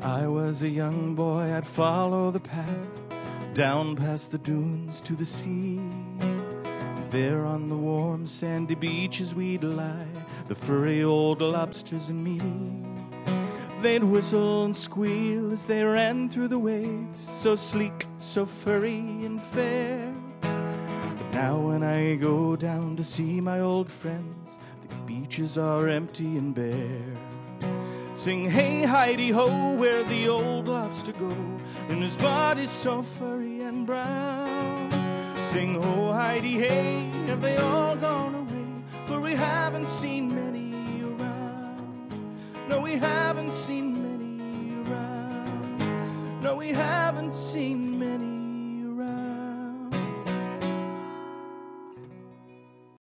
I was a young boy, I'd follow the path down past the dunes to the sea. There on the warm sandy beaches we'd lie, the furry old lobsters and me. They'd whistle and squeal as they ran through the waves, so sleek, so furry and fair. But now when I go down to see my old friends, the beaches are empty and bare. Sing hey Heidi ho, where the old lobster go, and his body's so furry and brown. Sing ho Heidi hey, have they all gone away? For we haven't seen many around. No, we haven't seen many around. No, we haven't seen